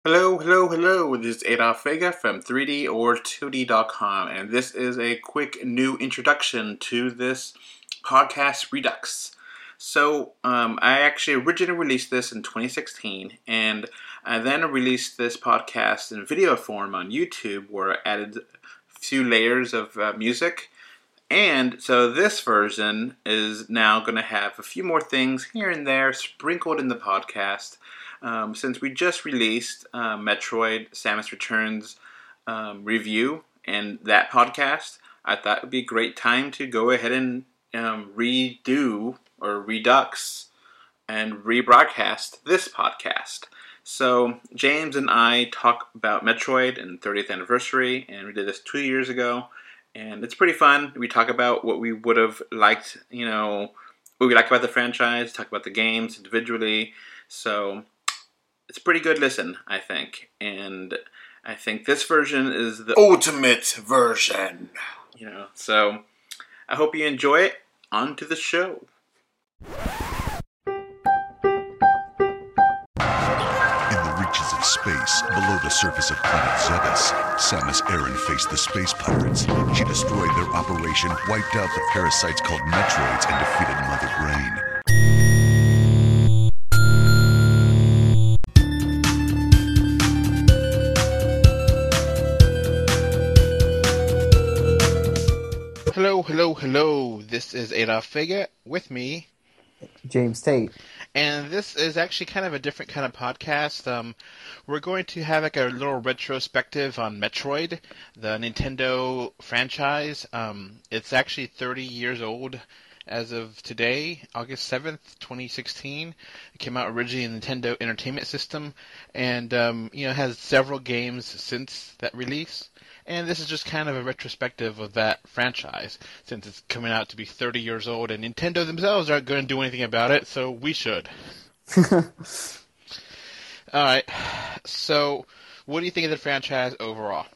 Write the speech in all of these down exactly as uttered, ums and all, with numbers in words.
Hello, hello, hello. This is Adolf Vega from three D or two D dot com, and this is a quick new introduction to this podcast Redux. So, um, I actually originally released this in twenty sixteen, and I then released this podcast in video form on YouTube, where I added a few layers of uh, music. And so this version is now going to have a few more things here and there sprinkled in the podcast. Um, since we just released uh, Metroid Samus Returns um, review and that podcast, I thought it would be a great time to go ahead and um, redo or redux and rebroadcast this podcast. So James and I talk about Metroid and thirtieth anniversary, and we did this two years ago, and it's pretty fun. We talk about what we would have liked, you know, what we like about the franchise, talk about the games individually. So it's a pretty good listen, I think. And I think this version is the ultimate version. You know, so I hope you enjoy it. On to the show. In the reaches of space, below the surface of planet Zegas, Samus Aran faced the space pirates. She destroyed their operation, wiped out the parasites called Metroids, and defeated Mother Brain. Hello, hello, hello. This is Adolf Vega with me, James Tate. And this is actually kind of a different kind of podcast. Um, we're going to have like a little retrospective on Metroid, the Nintendo franchise. Um, it's actually thirty years old as of today, August seventh, twenty sixteen. It came out originally in the Nintendo Entertainment System, and um, you know, has several games since that release. And this is just kind of a retrospective of that franchise, since it's coming out to be thirty years old, and Nintendo themselves aren't going to do anything about it, so we should. Alright, so what do you think of the franchise overall?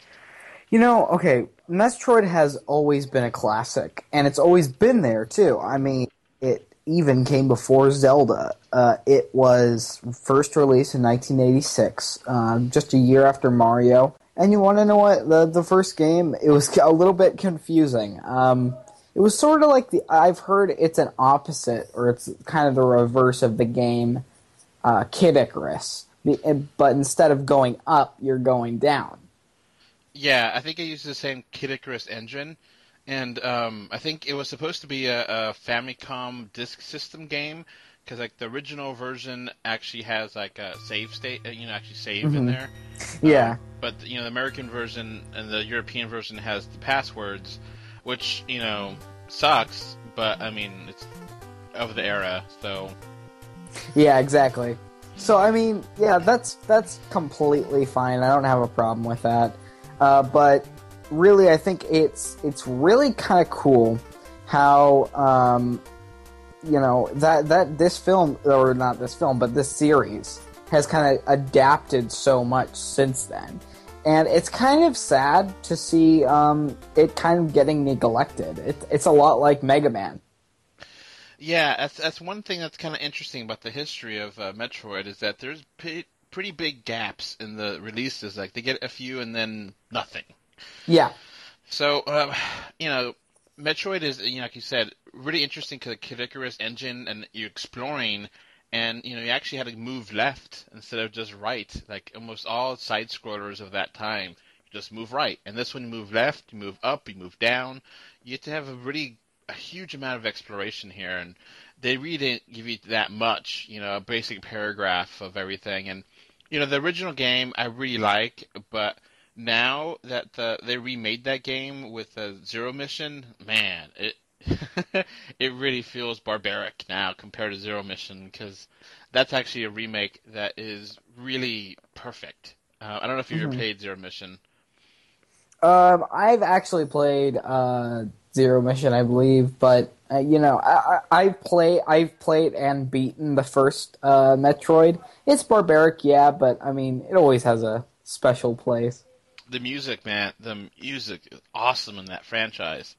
You know, okay, Metroid has always been a classic, and it's always been there, too. I mean, it even came before Zelda. Uh, it was first released in nineteen eighty-six, uh, just a year after Mario. And you want to know what? The the first game, it was a little bit confusing. Um, it was sort of like the, I've heard it's an opposite, or it's kind of the reverse of the game uh, Kid Icarus. But instead of going up, you're going down. Yeah, I think it uses the same Kid Icarus engine. And um, I think it was supposed to be a, a Famicom Disk System game, because like the original version actually has like a save state, you know, actually save mm-hmm. in there. Yeah. Um, but you know, the American version and the European version has the passwords, which you know sucks. But I mean, it's of the era, so. Yeah, exactly. So I mean, yeah, that's that's completely fine. I don't have a problem with that. Uh, but really, I think it's it's really kind of cool how. Um, You know, that that this film, or not this film, but this series has kind of adapted so much since then. And it's kind of sad to see um, it kind of getting neglected. It, it's a lot like Mega Man. Yeah, that's, that's one thing that's kind of interesting about the history of uh, Metroid, is that there's p- pretty big gaps in the releases. Like, they get a few and then nothing. Yeah. So, uh, you know, Metroid is, you know, like you said, really interesting to the Kid Icarus engine, and you're exploring, and, you know, you actually had to move left instead of just right. Like, almost all side-scrollers of that time, you just move right. And this one, you move left, you move up, you move down. You have to have a really, a huge amount of exploration here, and they really didn't give you that much, you know, a basic paragraph of everything. And, you know, the original game I really like, but now that the, they remade that game with a Zero Mission, man, it it really feels barbaric now compared to Zero Mission, because that's actually a remake that is really perfect. Uh, I don't know if you mm-hmm. ever played Zero Mission. Um, I've actually played uh, Zero Mission, I believe, but uh, you know, I, I, I play, I've played and beaten the first uh, Metroid. It's barbaric, yeah, but I mean, it always has a special place. The music, man, the music is awesome in that franchise.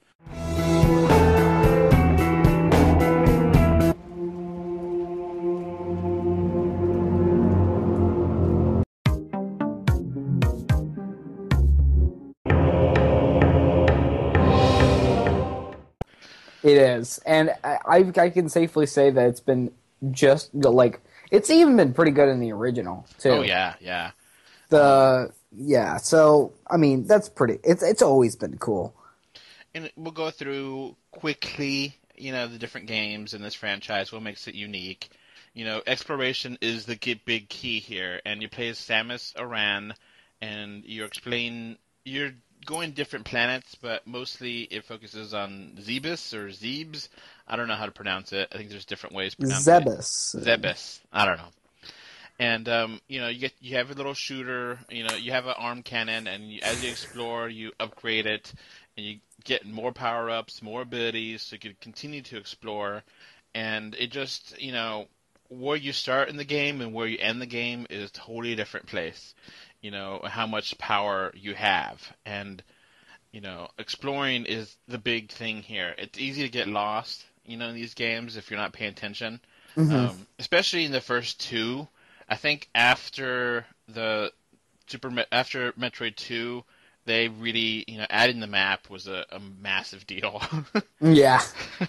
It is, and I, I I can safely say that it's been just like it's even been pretty good in the original too. Oh yeah, yeah. Um, The yeah, so I mean that's pretty. It's it's always been cool. and we'll go through quickly, you know, the different games in this franchise. What makes it unique? You know, exploration is the ki- big key here, and you play as Samus Aran, and you explain you're going different planets, but mostly it focuses on Zebus or Zebes. I don't know how to pronounce it. I think there's different ways to pronounce it. Zebus. Zebus. I don't know. And um, you know, you get you have a little shooter. You know, you have an arm cannon, and you, as you explore, you upgrade it, and you get more power ups, more abilities, so you can continue to explore. And it just, you know, where you start in the game and where you end the game is a totally different place. You know, how much power you have, and you know, exploring is the big thing here. It's easy to get lost, you know, in these games if you're not paying attention, Hmm. um, especially in the first two. I think after the Super Me- after Metroid two, they really, you know, adding the map was a, a massive deal. Yeah.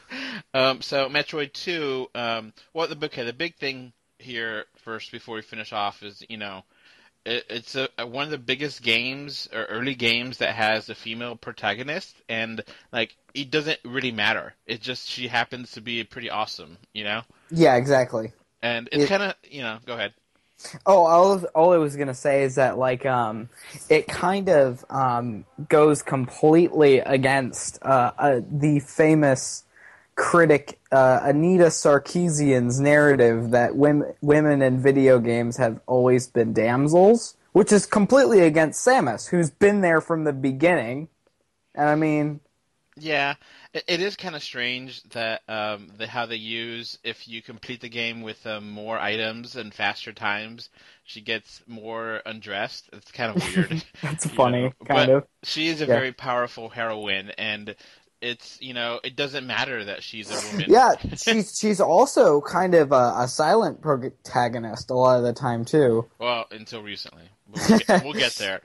um, so Metroid two, um, well, the okay, the big thing here first before we finish off is, you know, it, it's a, a, one of the biggest games or early games that has a female protagonist, and like it doesn't really matter. It just she happens to be pretty awesome, you know. Yeah, exactly. And it's It, kind of, you know, go ahead. oh, all of, all I was gonna say is that like um, it kind of um goes completely against uh, uh the famous critic uh, Anita Sarkeesian's narrative that women women in video games have always been damsels, which is completely against Samus, who's been there from the beginning. And I mean, Yeah, it, it is kind of strange that um, the, how they use if you complete the game with um, more items and faster times, she gets more undressed. It's kind of weird, that's you know. funny, kind But of. she is a Yeah. very powerful heroine, and it's, you know, it doesn't matter that she's a woman. Yeah, she's she's also kind of a, a silent protagonist a lot of the time too. Well, until recently, but we'll get, we'll get there.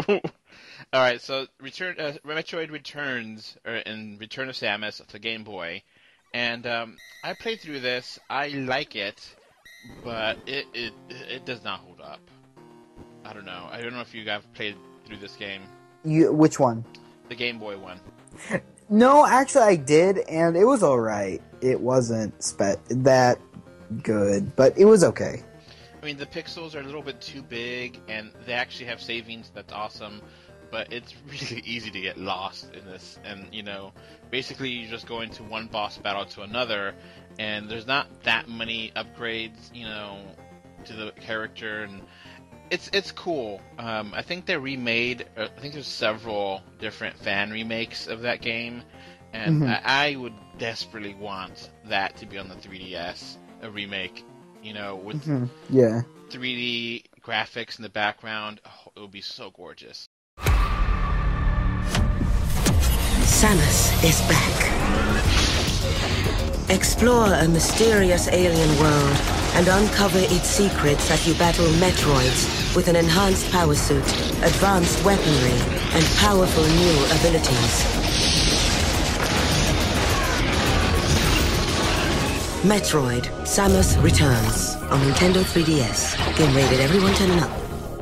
All right, so Return uh, Metroid Returns or in Return of Samus to Game Boy, and um, I played through this. I like it, but it, it it does not hold up. I don't know. I don't know if you guys played through this game, You, which one? the Game Boy one. No, actually, I did, and it was all right. It wasn't spe- that good, but it was okay. I mean, the pixels are a little bit too big, and they actually have savings. That's awesome. But it's really easy to get lost in this, and you know, basically you just go into one boss battle to another, and there's not that many upgrades, you know, to the character, and it's it's cool. Um, I think they remade. Uh, I think there's several different fan remakes of that game, and Mhm. I, I would desperately want that to be on the three D S, a remake, you know, with Mhm. Yeah. three D graphics in the background. Oh, it would be so gorgeous. Samus is back. Explore a mysterious alien world and uncover its secrets as you battle Metroids with an enhanced power suit, advanced weaponry, and powerful new abilities. Metroid: Samus Returns on Nintendo three D S. Game rated everyone ten and up.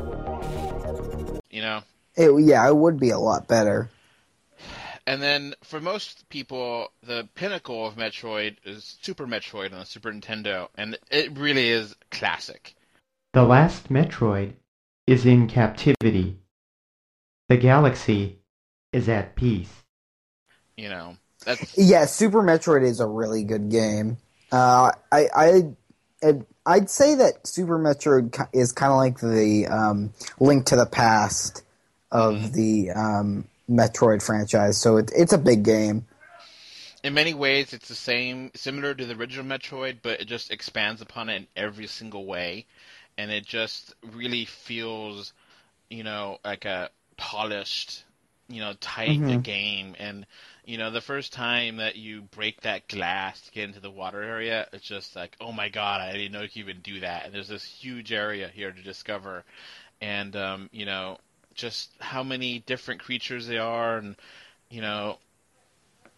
You know, It, yeah, it would be a lot better. and then for most people, the pinnacle of Metroid is Super Metroid on the Super Nintendo, and it really is classic. The last Metroid is in captivity. The galaxy is at peace. You know, that's Yeah, Super Metroid is a really good game. Uh, I, I, I'd, I'd say that Super Metroid ki- is kind of like the um, Link to the Past of Mhm. the um, Metroid franchise. So it, it's a big game. in many ways it's the same, similar to the original Metroid, but it just expands upon it in every single way, and it just really feels, you know, like a polished, you know, tight Mhm. game. And you know, the first time that you break that glass to get into the water area, it's just like, oh my god, I didn't know you could even do that. And there's this huge area here to discover, and um, you know, just how many different creatures they are, and you know,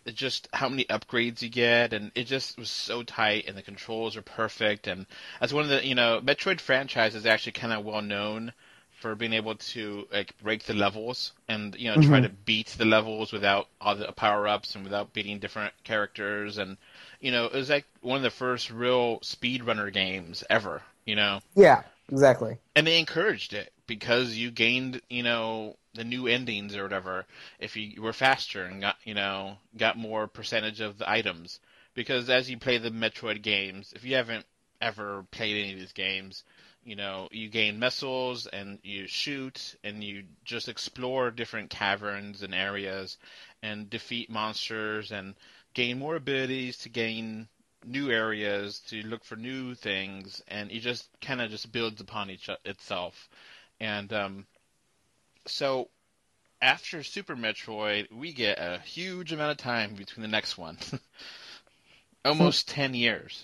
it just how many upgrades you get, and it just was so tight, and the controls are perfect. And as one of the, you know, Metroid franchise is actually kind of well known for being able to like break the levels and you know try Mhm. to beat the levels without all the power ups and without beating different characters. And you know, it was like one of the first real speedrunner games ever. You know, Yeah, exactly. and they encouraged it because you gained, you know, the new endings or whatever if you were faster and got, you know, got more percentage of the items. Because as you play the Metroid games, if you haven't ever played any of these games, you know, you gain missiles and you shoot and you just explore different caverns and areas and defeat monsters and gain more abilities to gain new areas to look for new things, and it just kind of just builds upon each itself. And um, so after Super Metroid, we get a huge amount of time between the next one, almost ten years.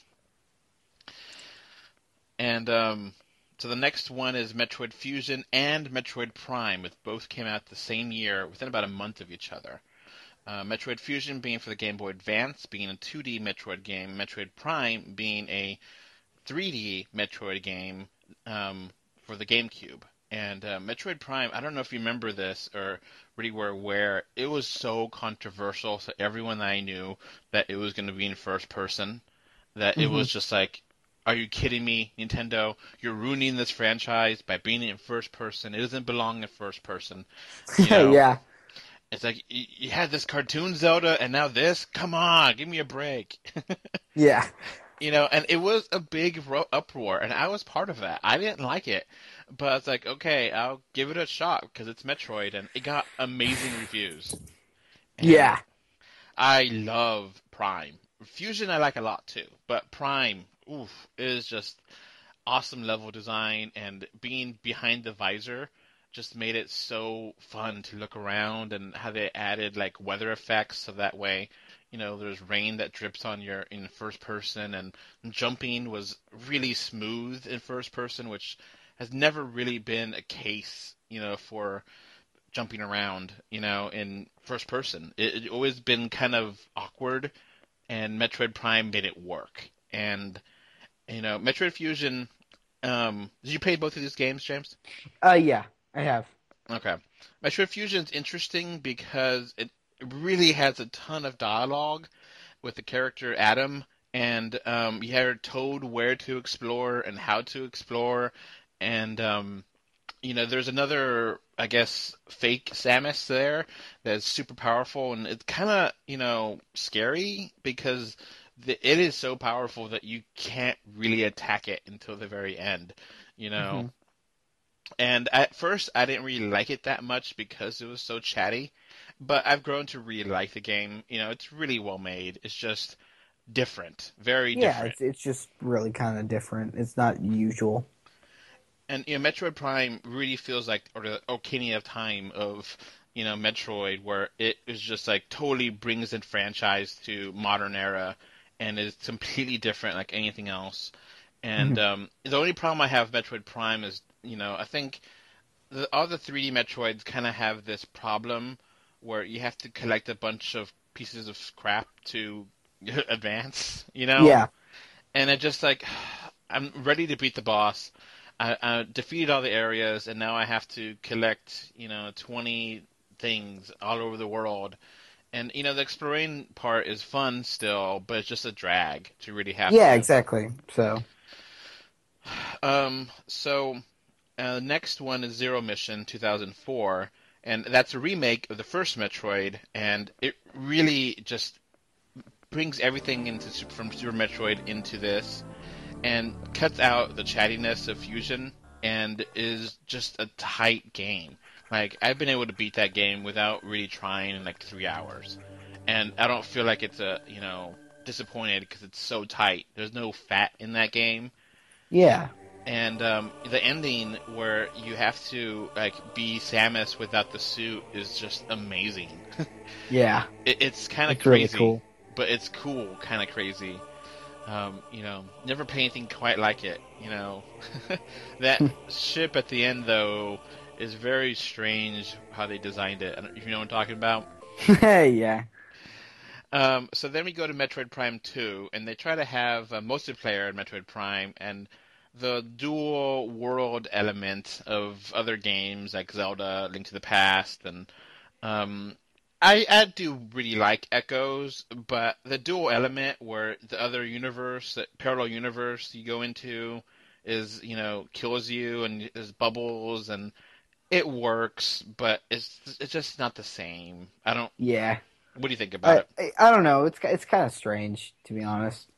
And um, so the next one is Metroid Fusion and Metroid Prime, which both came out the same year within about a month of each other. Uh, Metroid Fusion being for the Game Boy Advance, being a two D Metroid game. Metroid Prime being a three D Metroid game um, for the GameCube. And uh, Metroid Prime, I don't know if you remember this or really were aware, it was so controversial to everyone that I knew that it was going to be in first person, that it Mhm. was just like, are you kidding me, Nintendo? You're ruining this franchise by being in first person. It doesn't belong in first person. You know, Yeah. it's like, you, you had this cartoon Zelda and now this? Come on, give me a break. Yeah. You know, and it was a big ro- uproar, and I was part of that. I didn't like it, but I was like, okay, I'll give it a shot because it's Metroid, and it got amazing reviews. And Yeah. I love Prime. Fusion I like a lot too, but Prime, oof, is just awesome level design, and being behind the visor just made it so fun to look around, and how they added like weather effects so that way, you know, there's rain that drips on your in first person, and jumping was really smooth in first person, which has never really been a case, you know, for jumping around, you know, in first person. It, it always been kind of awkward, and Metroid Prime made it work. And you know, Metroid Fusion. Um, did you play both of these games, James? Uh, yeah, I have. Okay. Metroid Fusion is interesting because it really has a ton of dialogue with the character Adam, and um, you are told where to explore and how to explore, and um, you know, there's another, I guess, fake Samus there that's super powerful, and it's kind of, you know, scary because the, it is so powerful that you can't really attack it until the very end, you know. Mhm. And at first, I didn't really like it that much because it was so chatty, but I've grown to really like the game. You know, it's really well made. It's just different, very Yeah, different. it's it's just really kind of different. It's not usual. And you know, Metroid Prime really feels like or the Ocarina of Time of you know Metroid, where it is just like totally brings the franchise to modern era, and is completely different like anything else. And Mhm. um, the only problem I have with Metroid Prime is you know I think the, all the three D Metroids kind of have this problem where you have to collect a bunch of pieces of scrap to advance, you know, Yeah. and it just like I'm ready to beat the boss. I, I defeated all the areas, and now I have to collect, you know, twenty things all over the world. And you know, the exploring part is fun still, but it's just a drag to really have Yeah, to. exactly. So, Um, so uh, the next one is Zero Mission two thousand four, and that's a remake of the first Metroid, and it really just brings everything into from Super Metroid into this, and cuts out the chattiness of Fusion, and is just a tight game. Like I've been able to beat that game without really trying in like three hours, and I don't feel like it's a you know disappointed because it's so tight. There's no fat in that game, yeah. and um, the ending where you have to like be Samus without the suit is just amazing. Yeah. it, it's kind of It's really crazy, cool. but it's cool, kind of crazy. Um, you know, never play anything quite like it. You know, that ship at the end though is very strange how they designed it. I don't, if you know what I'm talking about. Yeah. Um, so then we go to Metroid Prime two, and they try to have a multiplayer in Metroid Prime, and the dual world element of other games like Zelda, Link to the Past, and um, I, I do really like Echoes, but the dual element where the other universe, that parallel universe you go into, is you know kills you, and there's bubbles, and it works, but it's it's just not the same. I don't. Yeah. What do you think about I, it? I I don't know. It's it's kind of strange, to be honest.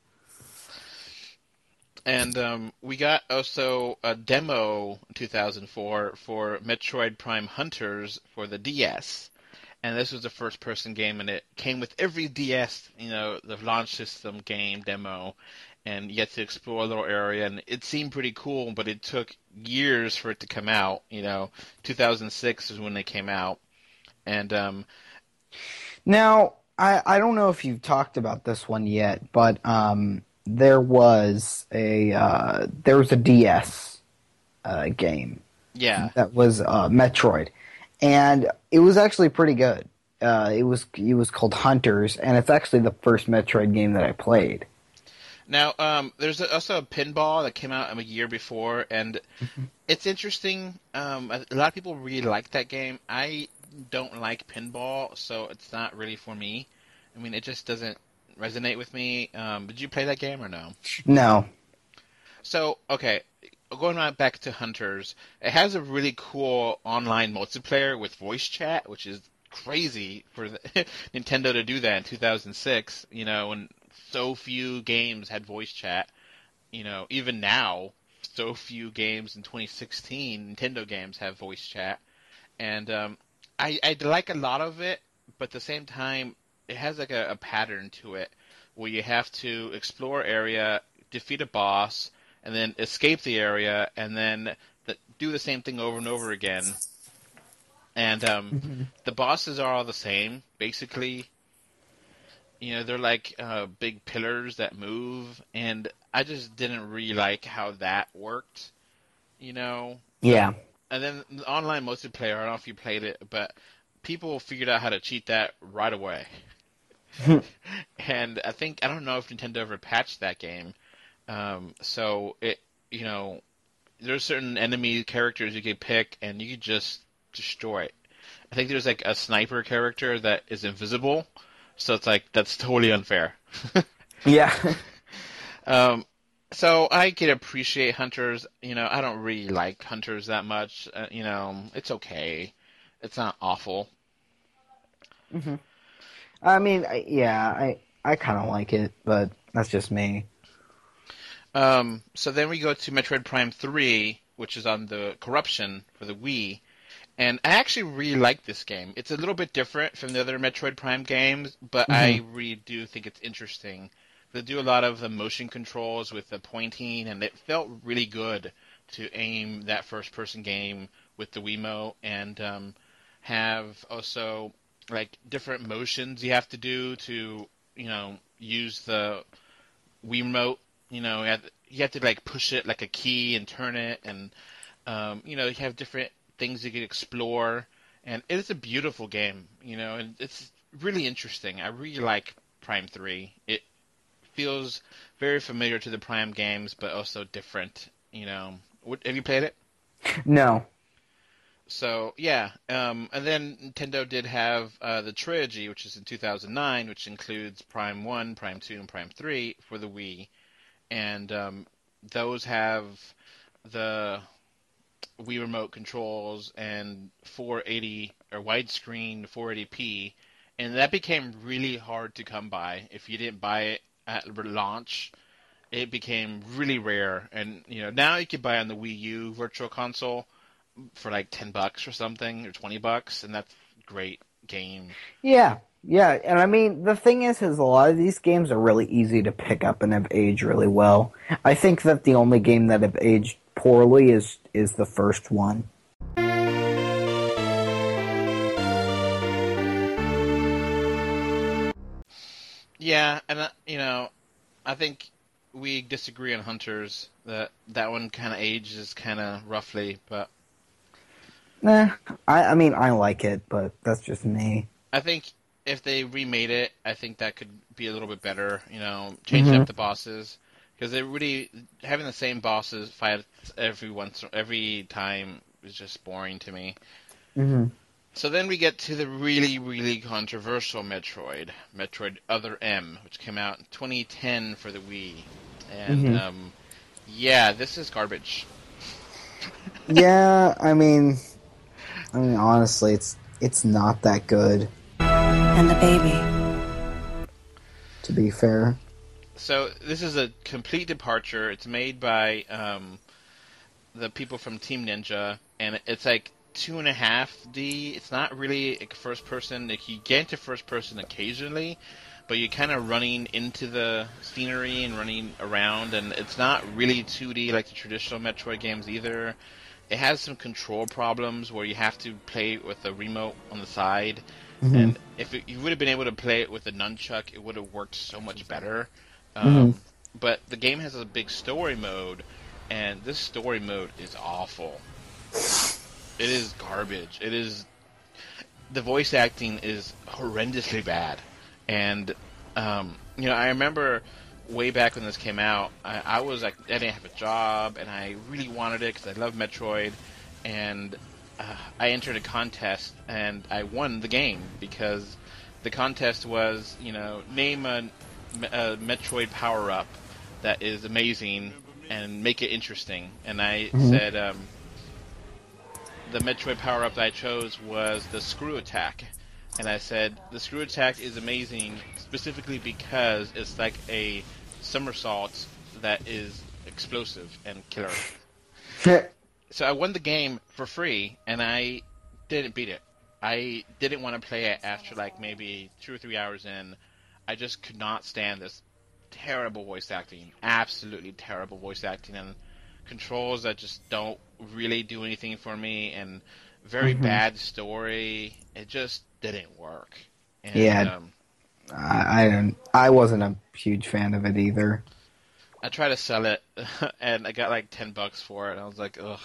And um, we got also a demo in two thousand four for Metroid Prime Hunters for the D S. And this was a first-person game, and it came with every D S, you know, the launch system game demo, and you get to explore a little area, and it seemed pretty cool, but it took years for it to come out. You know, two thousand six is when they came out, and um, Now, I I don't know if you've talked about this one yet, but um, there was a uh, there was a D S uh, game yeah, that was uh, Metroid, and it was actually pretty good. Uh, it was it was called Hunters, and it's actually the first Metroid game that I played. Now, um, there's also a pinball that came out a year before, and it's interesting. Um, a a lot of people really like that game. I don't like pinball, so it's not really for me. I mean, it just doesn't resonate with me. Um, did you play that game or no? No. So, okay, going right back to Hunters, it has a really cool online multiplayer with voice chat, which is crazy for the, Nintendo to do that in two thousand six, you know, when so few games had voice chat. You know, even now, so few games in twenty sixteen, Nintendo games have voice chat. And um, I, I like a lot of it, but at the same time, it has like a, a pattern to it where you have to explore area, defeat a boss, and then escape the area, and then the, do the same thing over and over again. And um, the bosses are all the same, basically. You know, they're like uh, big pillars that move, and I just didn't really like how that worked, you know? Yeah. And then the online multiplayer, I don't know if you played it, but people figured out how to cheat that right away. And I think, I don't know if Nintendo ever patched that game. Um, so, it, you know, there's certain enemy characters you could pick, and you could just destroy it. I think there's like a sniper character that is invisible, so it's like, that's totally unfair. Yeah. Um, so I can appreciate Hunters. You know, I don't really like Hunters that much. Uh, you know, it's okay. It's not awful. I mean, I, yeah, I I kind of like it, but that's just me. Um, so then we go to Metroid Prime three, which is on the Corruption for the Wii. And I actually really like this game. It's a little bit different from the other Metroid Prime games, but I really do think it's interesting. They do a lot of the motion controls with the pointing, and it felt really good to aim that first-person game with the Wiimote, and um, have also like different motions you have to do to, you know, use the Wiimote. You know, you have, you have to like push it like a key and turn it, and um, you know, you have different things you can explore, and it is a beautiful game. You know, and it's really interesting. I really like Prime three. It feels very familiar to the Prime games, but also different. You know, what, have you played it? No. So yeah, um, and then Nintendo did have uh, the trilogy, which is in two thousand nine, which includes Prime one, Prime two, and Prime three for the Wii, and um, those have the Wii Remote controls and four eighty or widescreen four eighty p, and that became really hard to come by. If you didn't buy it at launch, it became really rare. And you know, now you can buy it on the Wii U Virtual Console for like ten bucks or something, or twenty bucks, and that's a great game. Yeah, yeah, and I mean the thing is, is a lot of these games are really easy to pick up and have aged really well. I think that the only game that have aged poorly is is the first one. Yeah, and uh, you know, I think we disagree on Hunters. That that one kind of ages kind of roughly, but Nah, I, I mean I like it, but that's just me. I think if they remade it, I think that could be a little bit better. You know, change Mhm. up the bosses because they really having the same bosses fight every once every time is just boring to me. hmm So then we get to the really, really controversial Metroid, Metroid Other M, which came out in twenty ten for the Wii. And, Mhm. um, yeah, this is garbage. Yeah, I mean, I mean, honestly, it's it's not that good, And the baby. to be fair. So this is a complete departure. It's made by um, the people from Team Ninja, and it's like two and a half D. It's not really like first person. Like you get into first person occasionally, but you're kind of running into the scenery and running around, and it's not really two D like the traditional Metroid games either. It has some control problems where you have to play with a remote on the side, hmm and if it, you would have been able to play it with a nunchuck, it would have worked so much better. hmm Um, but the game has a big story mode, and this story mode is awful. It is garbage. It is the voice acting is horrendously bad, and um, you know I remember way back when this came out, I, I was like I didn't have a job, and I really wanted it because I love Metroid, and uh, I entered a contest and I won the game because the contest was you know name a, a Metroid power up that is amazing and make it interesting, and I Mhm. said. Um, the Metroid power-up that I chose was the Screw Attack. And I said, the Screw Attack is amazing specifically because it's like a somersault that is explosive and killer. So I won the game for free, and I didn't beat it. I didn't want to play it after like maybe two or three hours in. I just could not stand this terrible voice acting. Absolutely terrible voice acting, and controls that just don't really do anything for me, and very Mhm. bad story. It just didn't work. And Yeah, um, I, I didn't. I wasn't a huge fan of it either. I tried to sell it, and I got like ten bucks for it. And I was like, ugh.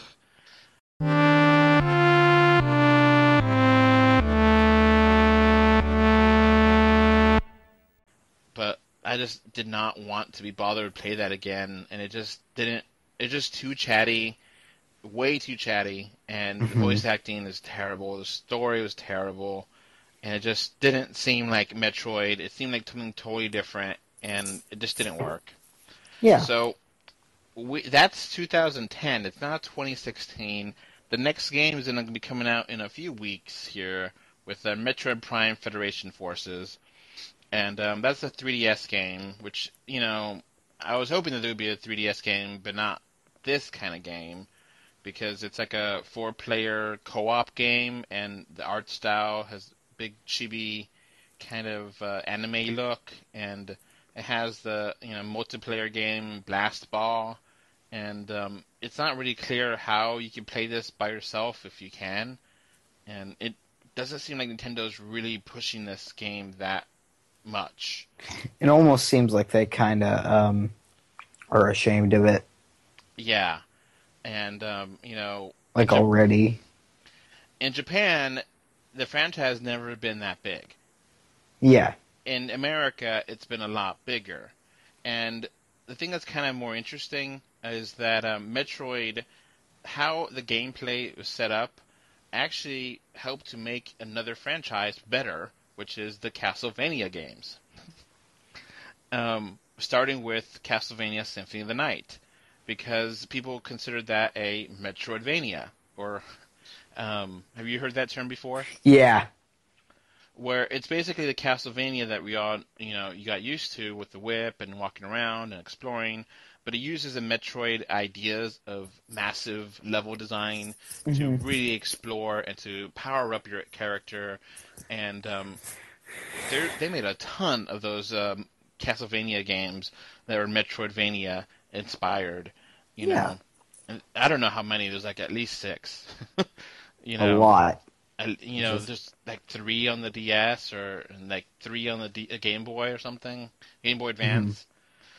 But I just did not want to be bothered to play that again, and it just didn't. It's just too chatty, way too chatty, and the Mhm. voice acting is terrible. The story was terrible, and it just didn't seem like Metroid. It seemed like something totally different, and it just didn't work. Yeah. So we, that's two thousand ten. It's not twenty sixteen. The next game is going to be coming out in a few weeks here with uh, Metroid Prime Federation Forces. And um, that's a three D S game, which, you know, I was hoping that there would be a three D S game, but not this kind of game, because it's like a four-player co-op game, and the art style has big chibi kind of uh, anime look, and it has the, you know, multiplayer game Blast Ball, and um, it's not really clear how you can play this by yourself if you can, and it doesn't seem like Nintendo's really pushing this game that much. It almost seems like they kind of um, are ashamed of it, Yeah, and um, you know, in, like Ja- already. in Japan, the franchise has never been that big. Yeah. In America, it's been a lot bigger. And the thing that's kind of more interesting is that um, Metroid, how the gameplay was set up, actually helped to make another franchise better, which is the Castlevania games. Um, starting with Castlevania Symphony of the Night, because people considered that a Metroidvania, or um, have you heard that term before? Yeah. Where it's basically the Castlevania that we all, you know, you got used to with the whip and walking around and exploring, but it uses the Metroid ideas of massive level design to Mhm. really explore and to power up your character, and um, they they made a ton of those um, Castlevania games that are Metroidvania inspired, you Yeah. know. And I don't know how many. There's like at least six. you A know, lot. I, you know, Just- just like three on the D S or and like three on the D, uh, Game Boy or something, Game Boy Advance.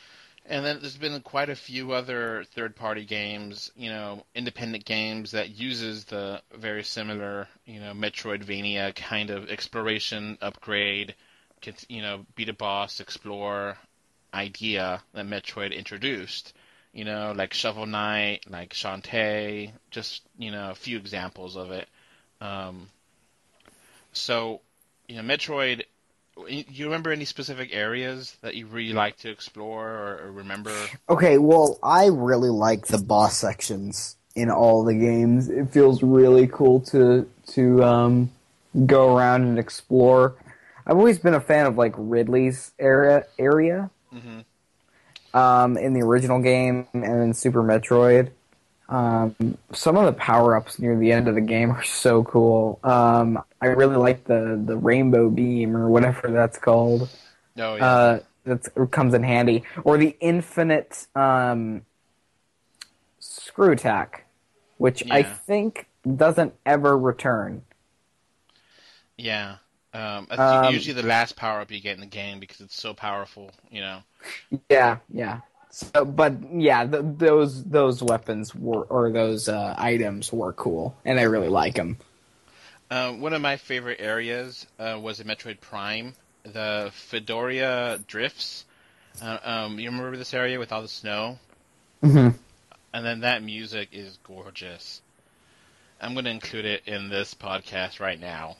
And then there's been quite a few other third-party games, you know, independent games that uses the very similar, you know, Metroidvania kind of exploration, upgrade, you know, beat a boss, explore idea that Metroid introduced. You know, like Shovel Knight, like Shantae, just, you know, a few examples of it. Um, so, you know, Metroid, you remember any specific areas that you really like to explore or, or remember? Okay, well, I really like the boss sections in all the games. It feels really cool to to um, go around and explore. I've always been a fan of like Ridley's area area Mm-hmm. um, in the original game and in Super Metroid. Um, some of the power-ups near the end of the game are so cool. Um, I really like the, the rainbow beam or whatever that's called. Oh, yeah. Uh, that comes in handy. Or the infinite um, screw attack, which I Yeah. think doesn't ever return. Yeah. Um, that's Um, usually the last power-up you get in the game because it's so powerful, you know. Yeah, yeah. So, but yeah, th those those weapons were or those uh, items were cool, and I really like them. Uh, one of my favorite areas uh, was in Metroid Prime, the Fedoria Drifts. Uh, um, you remember this area with all the snow? Mm-hmm. And then that music is gorgeous. I'm going to include it in this podcast right now.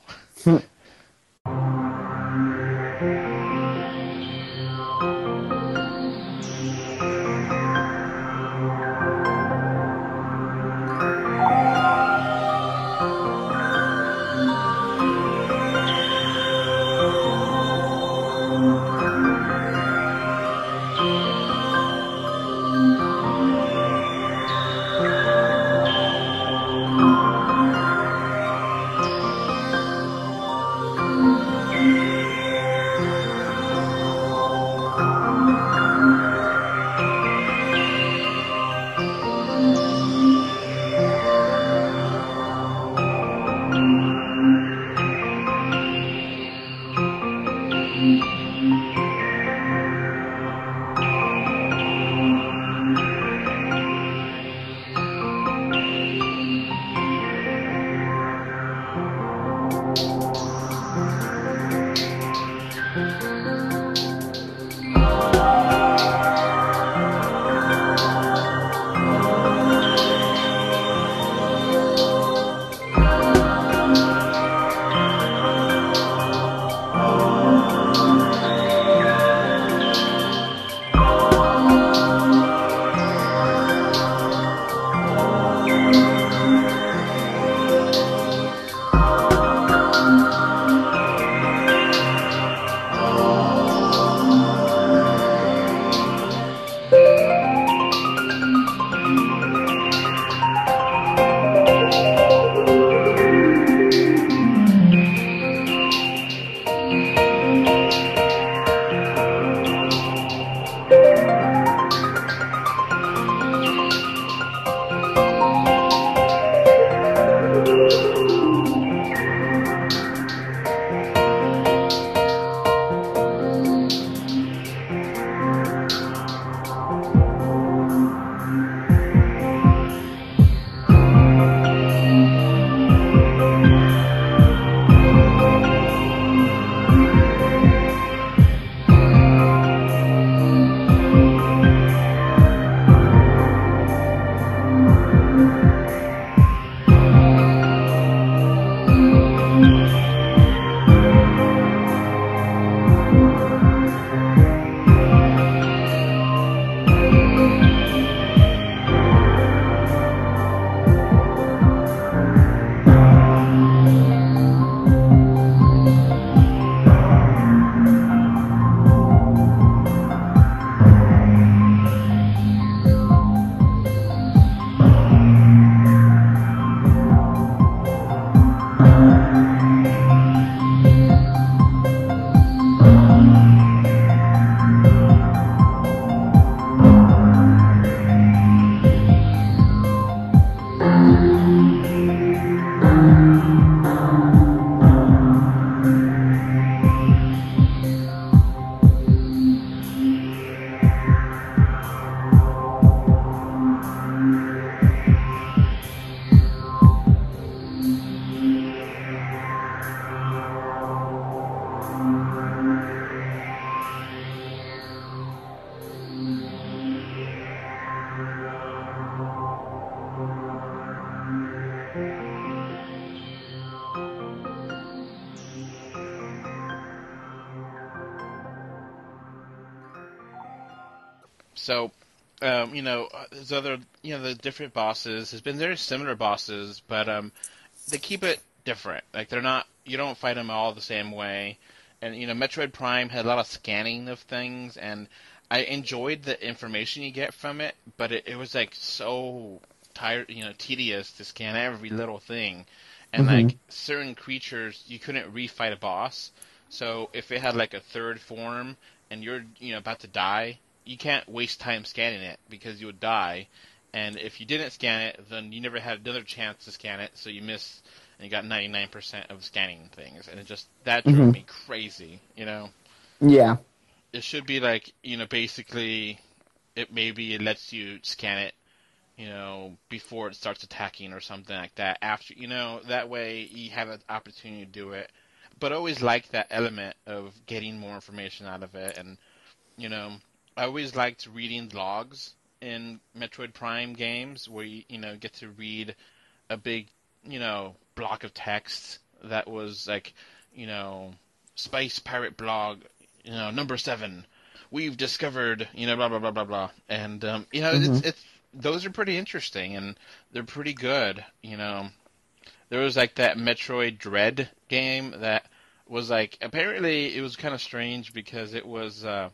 So, um, you know, there's other, you know, the different bosses. There's been very similar bosses, but um, they keep it different. Like they're not, you don't fight them all the same way. And you know, Metroid Prime had a lot of scanning of things, and I enjoyed the information you get from it, but it, it was like so tired, you know, tedious to scan every little thing, and Mhm. like certain creatures you couldn't refight a boss. So if it had like a third form and you're you know about to die, you can't waste time scanning it because you would die. And if you didn't scan it, then you never had another chance to scan it, so you miss and you got ninety-nine percent of scanning things, and it just that drove Mhm. me crazy, you know. Yeah. It should be like, you know, basically it maybe it lets you scan it, you know, before it starts attacking or something like that. After, you know, that way you have an opportunity to do it. But I always like that element of getting more information out of it, and you know, I always liked reading logs in Metroid Prime games where you, you know, get to read a big, you know, block of text that was like, you know, Space Pirate Blog, you know, number seven. We've discovered, you know, blah blah blah blah blah, and um, you know, it's Mhm. it's those are pretty interesting and they're pretty good. You know, there was like that Metroid Dread game that was like apparently it was kind of strange because it was uh,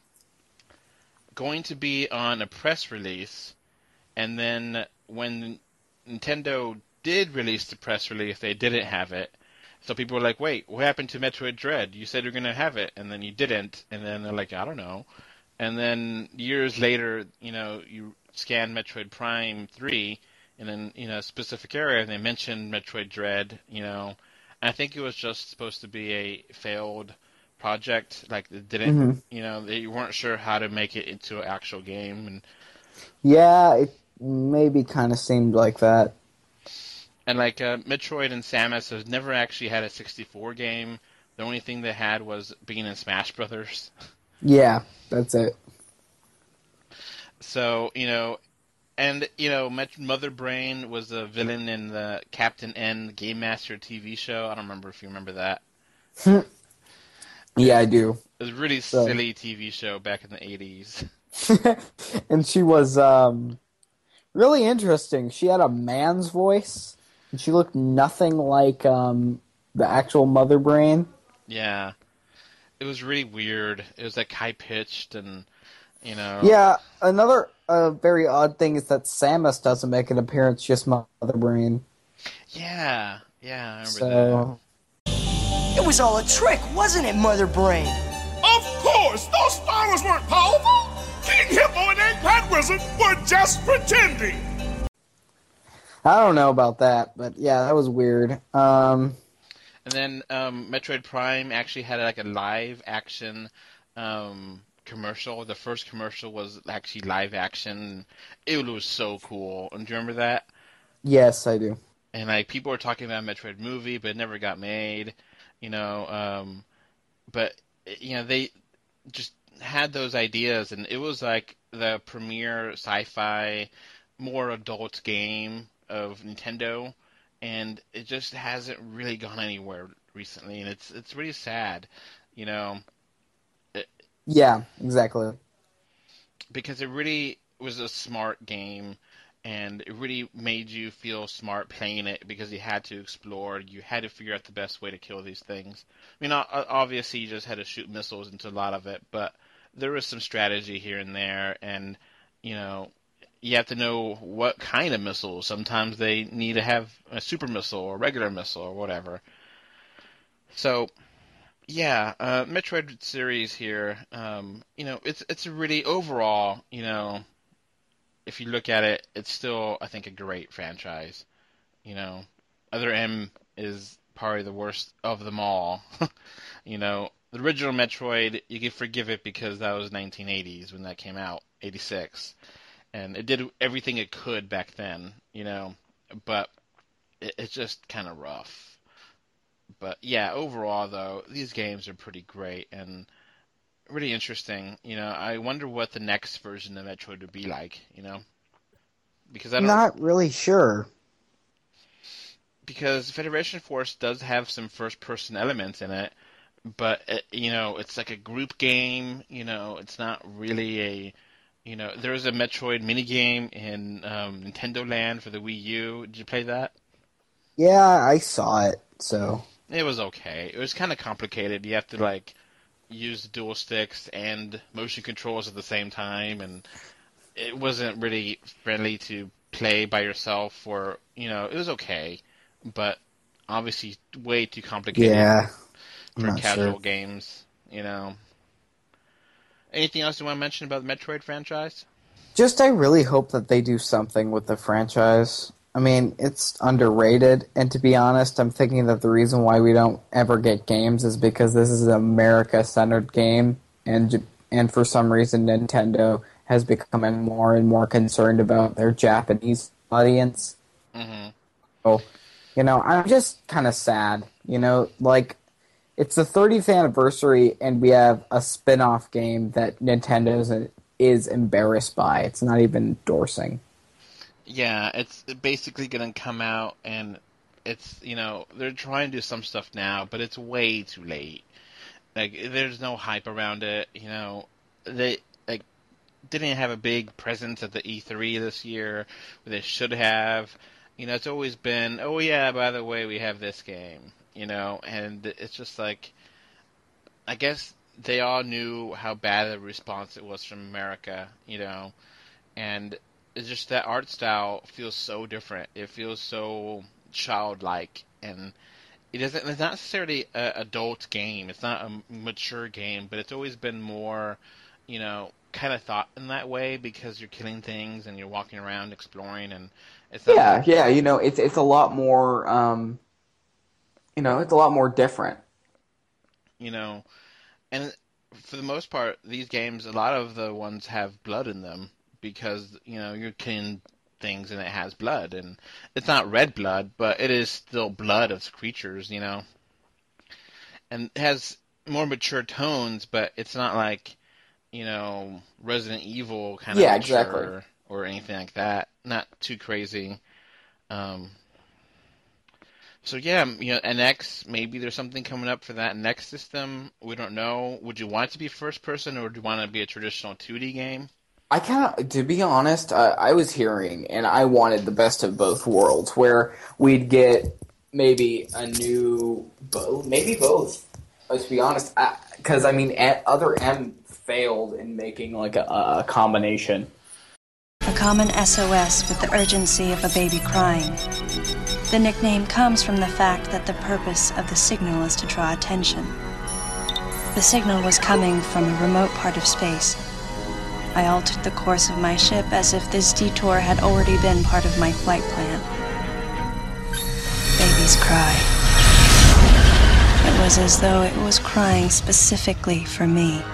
going to be on a press release, and then when Nintendo did release the press release, they didn't have it. So people were like, "Wait, what happened to Metroid Dread? You said you're gonna have it, and then you didn't." And then they're like, "I don't know." And then years later, you know, you scan Metroid Prime three in an, you know, a specific area, and they mentioned Metroid Dread. You know, I think it was just supposed to be a failed project. Like it didn't, Mhm. you know, they weren't sure how to make it into an actual game, and Yeah, it maybe kind of seemed like that. And like uh, Metroid and Samus has never actually had a sixty-four game. The only thing they had was being in Smash Brothers. Yeah, that's it. So you know, and you know, Met- Mother Brain was a villain in the Captain N Game Master T V show. I don't remember if you remember that. Yeah, I It's, do. it was a really So, silly T V show back in the eighties. and she was um really interesting. She had a man's voice, and she looked nothing like um the actual Mother Brain. Yeah, it was really weird. It was like high pitched, and you know, Yeah, another uh, very odd thing is that Samus doesn't make an appearance, just Mother Brain. yeah, yeah, I remember that. So, It was all a trick, wasn't it, Mother Brain? Of course! Those powers weren't powerful! King Hippo and Eggplant Wizard were just pretending! I don't know about that, but yeah, that was weird. Um, And then um, Metroid Prime actually had like a live action um, commercial. The first commercial was actually live action. It was so cool. And do you remember that? yes, I do. And like people were talking about a Metroid movie, but it never got made. You know, um, but you know they just had those ideas, and it was like the premier sci-fi, more adult game of Nintendo, and it just hasn't really gone anywhere recently, and it's it's really sad, you know, it, Yeah, exactly. because it really was a smart game. And it really made you feel smart playing it because you had to explore, you had to figure out the best way to kill these things. I mean, o- obviously you just had to shoot missiles into a lot of it, but there was some strategy here and there, and you know, you have to know what kind of missiles. Sometimes they need to have a super missile or a regular missile or whatever. So yeah, uh, Metroid series here, um, you know, it's it's a really overall, you know, if you look at it, it's still I think a great franchise. You know, Other M is probably the worst of them all. You know, the original Metroid, you can forgive it because that was nineteen eighties when that came out, eighty-six, and it did everything it could back then. You know, but it, it's just kind of rough. But yeah, overall though, these games are pretty great and really interesting. You know, I wonder what the next version of Metroid would be like. You know, because I don't Not really sure. because Federation Force does have some first-person elements in it, but it, you know, it's like a group game. You know, it's not really a You know, there was a Metroid minigame in um, Nintendo Land for the Wii U. Did you play that? Yeah, I saw it. So It was okay. It was kind of complicated. You have to like use dual sticks and motion controls at the same time, and it wasn't really friendly to play by yourself. Or you know, it was okay, but obviously way too complicated yeah, I'm for not sure. casual games. You know. Anything else you want to mention about the Metroid franchise? Just I really hope that they do something with the franchise. I mean, it's underrated, and to be honest, I'm thinking that the reason why we don't ever get games is because this is an America-centered game, and J- and for some reason Nintendo has become more and more concerned about their Japanese audience. Mm-hmm. So, you know, I'm just kind of sad. You know, like it's the thirtieth anniversary, and we have a spin-off game that Nintendo's is embarrassed by. It's not even endorsing. Yeah, it's basically going to come out, and it's, you know, they're trying to do some stuff now, but it's way too late. Like, there's no hype around it, you know. They, like, didn't have a big presence at the E three this year, where they should have. You know, it's always been, oh yeah, by the way, we have this game, you know, and it's just like, I guess they all knew how bad the response it was from America, you know, and it's just that art style feels so different. It feels so childlike, and it doesn't. It's not necessarily an adult game. It's not a mature game, but it's always been more, you know, kind of thought in that way because you're killing things and you're walking around exploring, and it's not Yeah, like, yeah, you know, it's it's a lot more, um, you know, it's a lot more different. you know, and for the most part, these games, a lot of the ones have blood in them because you know you're killing things and it has blood, and it's not red blood, but it is still blood of creatures, you know, and it has more mature tones, but it's not like you know Resident Evil kind of Yeah, exactly. mature or anything like that. Not too crazy. Um, So yeah, you know, N X, maybe there's something coming up for that N X system. We don't know. Would you want it to be first person, or do you want it to be a traditional two D game? I kind of, to be honest, I, I was hearing, and I wanted the best of both worlds, where we'd get maybe a new, bo- maybe both. Let's be honest, because I, I mean, a- other M failed in making like a, a combination. A common S O S with the urgency of a baby crying. The nickname comes from the fact that the purpose of the signal is to draw attention. The signal was coming from a remote part of space. I altered the course of my ship as if this detour had already been part of my flight plan. Babies cry. It was as though it was crying specifically for me.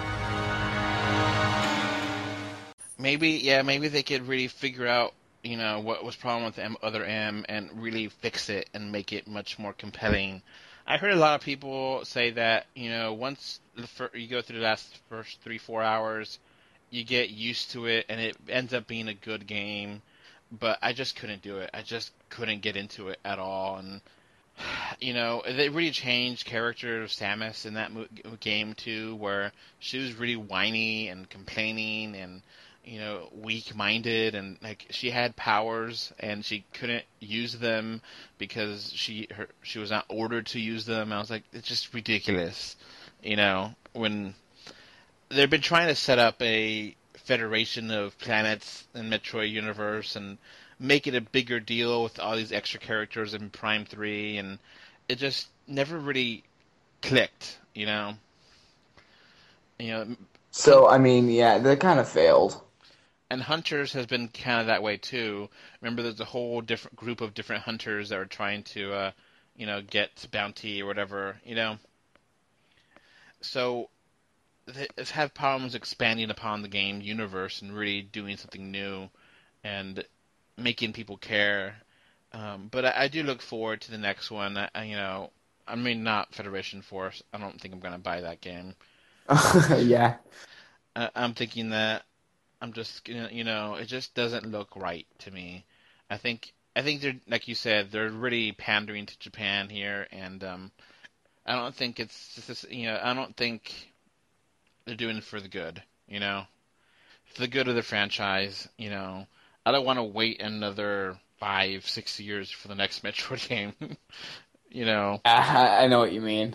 Maybe, yeah, maybe they could really figure out, you know, what was problem with the M- other M and really fix it and make it much more compelling. I heard a lot of people say that, you know, once the fir- you go through the last first three, four hours, you get used to it and it ends up being a good game. But I just couldn't do it. I just couldn't get into it at all. And, you know, they really changed character of Samus in that mo- game too, where she was really whiny and complaining and, you know, weak-minded, and like she had powers and she couldn't use them because she her, she was not ordered to use them. I was like, it's just ridiculous, you know. When they've been trying to set up a federation of planets in Metroid universe and make it a bigger deal with all these extra characters in Prime three, and it just never really clicked, you know. You know, So, I mean, yeah, they kind of failed. and Hunters has been kind of that way too. Remember, there's a whole different group of different hunters that are trying to, uh, you know, get bounty or whatever, you know. So it's had problems expanding upon the game universe and really doing something new and making people care. Um, but I, I do look forward to the next one. I, you know, I mean, not Federation Force. I don't think I'm going to buy that game. Yeah. I, I'm thinking that I'm just, you know, it just doesn't look right to me. I think, I think they're, like you said, they're really pandering to Japan here, and um, I don't think it's just, you know, I don't think they're doing it for the good, you know. for the good of the franchise. You know, I don't want to wait another five, six years for the next Metroid game. you know. I, I know what you mean.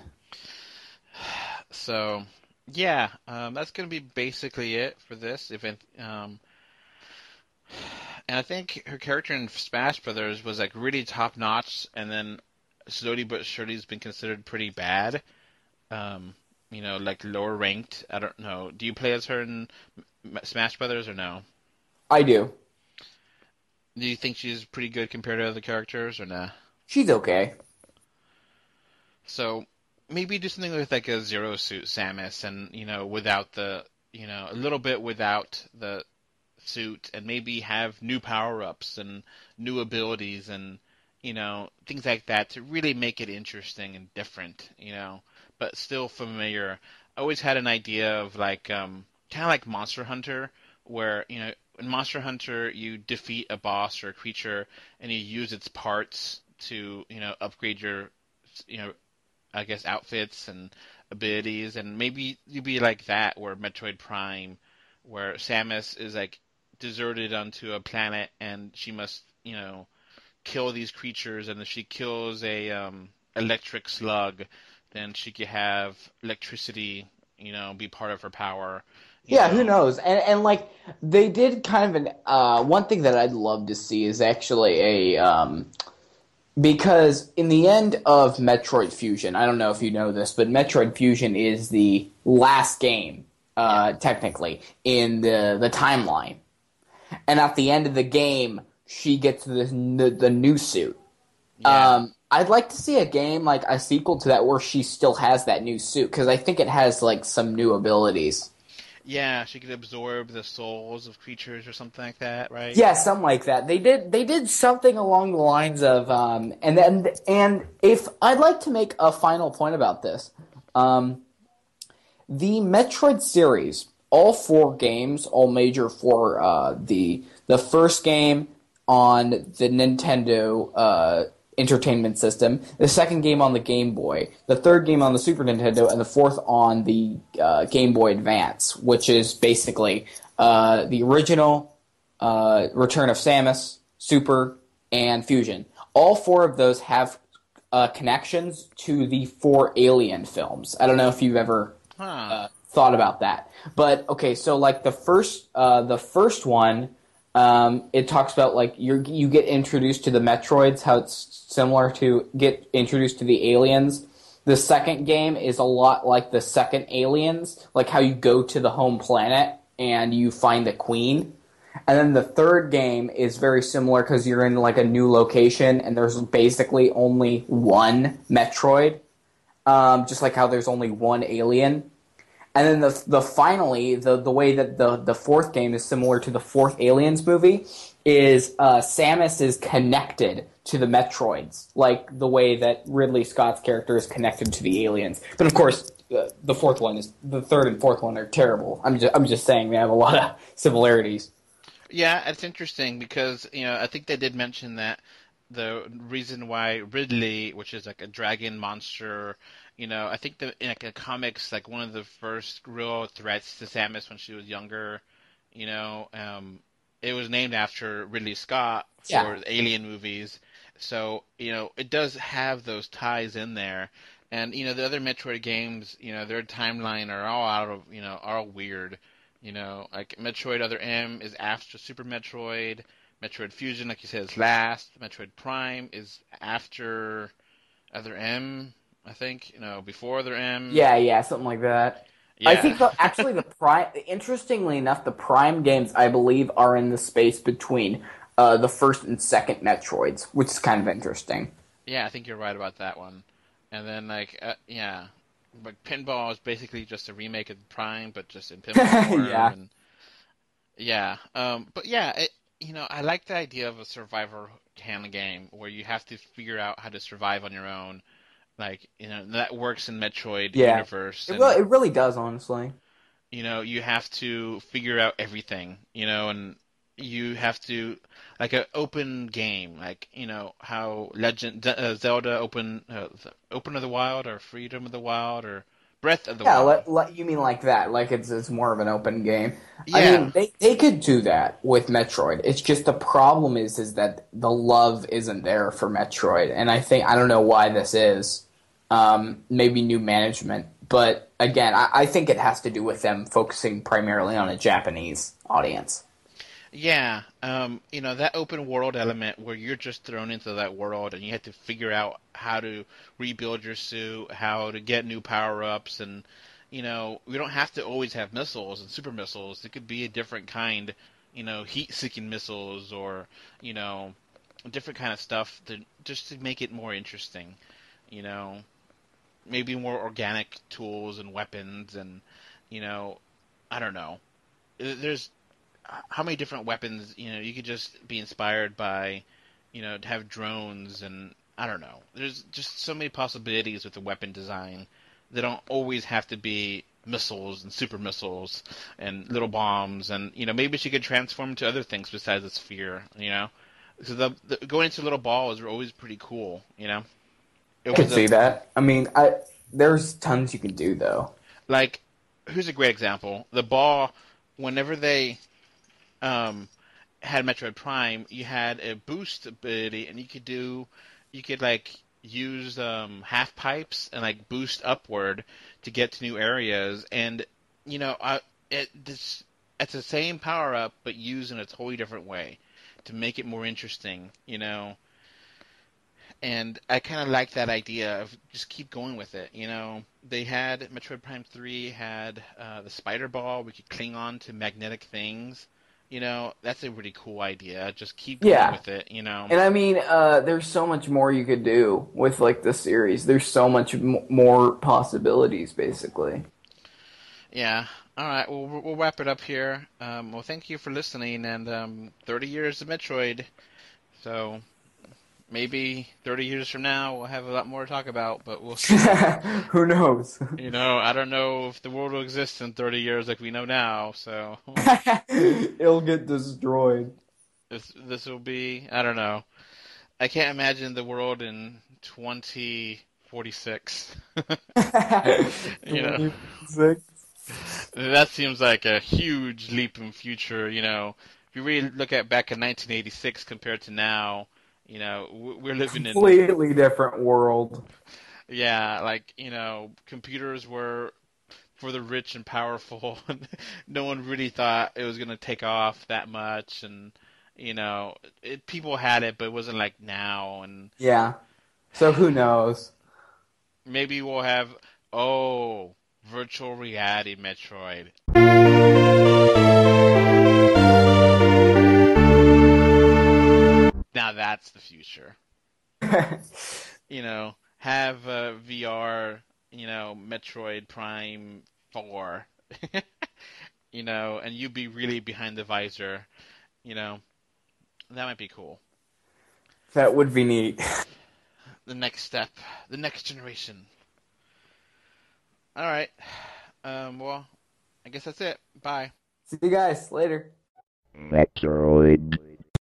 So, yeah, um, that's going to be basically it for this event. Um, and I think her character in Smash Brothers was like really top notch, and then slowly but surely has been considered pretty bad. Um, you know, like lower ranked. I don't know. Do you play as her in Smash Brothers or no? I do. Do you think she's pretty good compared to other characters or nah? She's okay. So maybe do something with like a Zero Suit Samus, and you know, without the, you know, a little bit without the suit, and maybe have new power ups and new abilities, and you know, things like that to really make it interesting and different. You know, but still familiar. I always had an idea of like um, kind of like Monster Hunter, where you know, in Monster Hunter you defeat a boss or a creature, and you use its parts to you know upgrade your you know I guess outfits and abilities, and maybe you'd be like that, where Metroid Prime, where Samus is like deserted onto a planet, and she must, you know, kill these creatures, and if she kills a um, electric slug, then she could have electricity, you know, be part of her power. Yeah, know. who knows? And and like they did kind of an uh, one thing that I'd love to see is actually a um, because in the end of Metroid Fusion, I don't know if you know this, but Metroid Fusion is the last game, uh, yeah. technically, in the the timeline. And at the end of the game, she gets the the, the new suit. Yeah. Um, I'd like to see a game like a sequel to that where she still has that new suit, because I think it has like some new abilities. Yeah, she could absorb the souls of creatures or something like that, right? Yeah, something like that. They did they did something along the lines of um, and then and if I'd like to make a final point about this, um, the Metroid series, all four games, all major for uh, the the first game on the Nintendo uh, Entertainment System, the second game on the Game Boy, the third game on the Super Nintendo, and the fourth on the uh, Game Boy Advance, which is basically uh, the original uh, Return of Samus, Super, and Fusion. All four of those have uh, connections to the four Alien films. I don't know if you've ever huh. uh, thought about that, but okay, so like the first, uh, the first one. Um, it talks about like you you get introduced to the Metroids, how it's similar to get introduced to the aliens. The second game is a lot like the second Aliens, like how you go to the home planet and you find the queen. And then the third game is very similar because you're in like a new location and there's basically only one Metroid, um, just like how there's only one alien. And then the the finally the the way that the the fourth game is similar to the fourth Aliens movie is uh, Samus is connected to the Metroids, like the way that Ridley Scott's character is connected to the aliens. But of course, uh, the fourth one is the third and fourth one are terrible. I'm just I'm just saying they have a lot of similarities. Yeah, it's interesting because you know I think they did mention that the reason why Ridley, which is like a dragon monster. You know, I think that in like, the comics, like one of the first real threats to Samus when she was younger, you know, um, it was named after Ridley Scott for yeah. the Alien movies. So, you know, it does have those ties in there. And, you know, the other Metroid games, you know, their timeline are all out of, you know, are all weird. You know, like Metroid Other M is after Super Metroid. Metroid Fusion, like you said, is last. Metroid Prime is after Other M. I think, you know, before Other M. Yeah, yeah, something like that. Yeah. I think, the, actually, the Prime, interestingly enough, the Prime games, I believe, are in the space between uh, the first and second Metroids, which is kind of interesting. Yeah, I think you're right about that one. And then, like, uh, yeah, but Pinball is basically just a remake of Prime, but just in pinball form. yeah. And, yeah, um, but yeah, it, you know, I like the idea of a survivor kind of game where you have to figure out how to survive on your own. Like, you know, that works in Metroid yeah. universe. It, and, really, it really does, honestly. You know, you have to figure out everything, you know, and you have to, like an open game, like, you know, how Legend, uh, Zelda Open, uh, Open of the Wild or Freedom of the Wild or Breath of the Yeah, Wild. let, let, you mean like that? Like it's it's more of an open game. Yeah. I mean, they, they could do that with Metroid. It's just the problem is is that the love isn't there for Metroid, and I think I don't know why this is. Um, maybe new management, but again, I, I think it has to do with them focusing primarily on a Japanese audience. Yeah, um, you know, that open world element where you're just thrown into that world and you have to figure out how to rebuild your suit, how to get new power-ups, and, you know, we don't have to always have missiles and super missiles. It could be a different kind, you know, heat-seeking missiles or, you know, different kind of stuff to, just to make it more interesting, you know. Maybe more organic tools and weapons and, you know, I don't know. There's how many different weapons, you know, you could just be inspired by, you know, to have drones and, I don't know. There's just so many possibilities with the weapon design that don't always have to be missiles and super missiles and little bombs and, you know, maybe she could transform into other things besides a sphere, you know? So the, the going into little balls are always pretty cool, you know? It I can was a- see that. I mean, I there's tons you can do, though. Like, here's a great example. The ball, whenever they um, had Metroid Prime, you had a boost ability, and you could do, you could, like, use um, half pipes and, like, boost upward to get to new areas. And, you know, I, it, this, it's the same power-up, but used in a totally different way to make it more interesting, you know. And I kind of like that idea of just keep going with it. You know, they had Metroid Prime three had uh, the spider ball. We could cling on to magnetic things. You know, that's a really cool idea. Just keep going Yeah. with it. You know, And I mean, uh, there's so much more you could do with like the series. There's so much m- more possibilities, basically. yeah. All right, well, we'll we'll wrap it up here. Um, well, thank you for listening. And um, thirty years of Metroid. So maybe thirty years from now we'll have a lot more to talk about, but we'll see. Who knows? You know, I don't know if the world will exist in thirty years like we know now, so It'll get destroyed. this this will be, I don't know. I can't imagine the world in twenty forty-six. You know, Six. that seems like a huge leap in future, you know. If you really look at back in nineteen eighty-six compared to now, you know, we're living in Completely different world. Yeah, like, you know, computers were for the rich and powerful. No one really thought it was going to take off that much. And, you know, it, people had it, but it wasn't like now. And Yeah. So who knows? maybe we'll have, oh, virtual reality Metroid. Now that's the future. You know, have uh, V R, you know, Metroid Prime four, you know, and you be really behind the visor, you know, that might be cool. That would be neat. The next step, the next generation. All right. Um, well, I guess that's it. Bye. See you guys later. Metroid.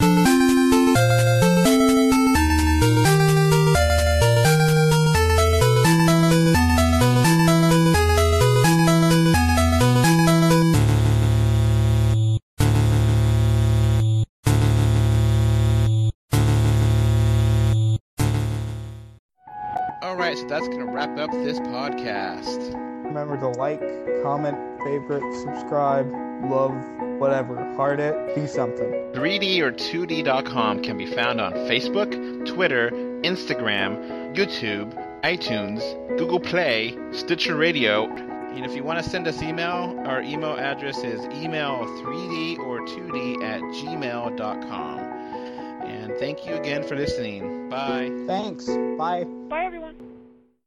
All right, so that's going to wrap up this podcast. Remember to like, comment, favorite, subscribe, love, whatever. Heart it, do something. three D or two D dot com can be found on Facebook, Twitter, Instagram, YouTube, iTunes, Google Play, Stitcher Radio. And if you want to send us email, our email address is email three D or two D at gmail dot com. And thank you again for listening. Bye. Thanks. Bye. Bye, everyone.